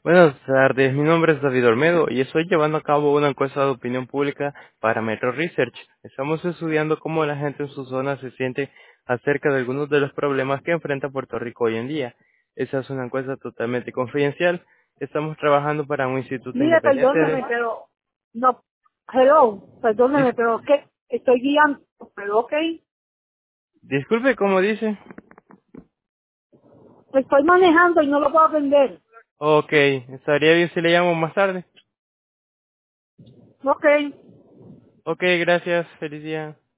Buenas tardes, mi nombre es David Olmedo y estoy llevando a cabo una encuesta de opinión pública para Metro Research. Estamos estudiando cómo la gente en su zona se siente acerca de algunos de los problemas que enfrenta Puerto Rico hoy en día. Esa es una encuesta totalmente confidencial. Estamos trabajando para un instituto Mire, independiente perdóneme, de... pero no, hello, perdóneme, Dis- pero que estoy guiando, pero ok, Disculpe, ¿cómo dice? estoy manejando y no lo puedo aprender. Ok, estaría bien si le llamo más tarde. Ok. Ok, gracias, feliz día.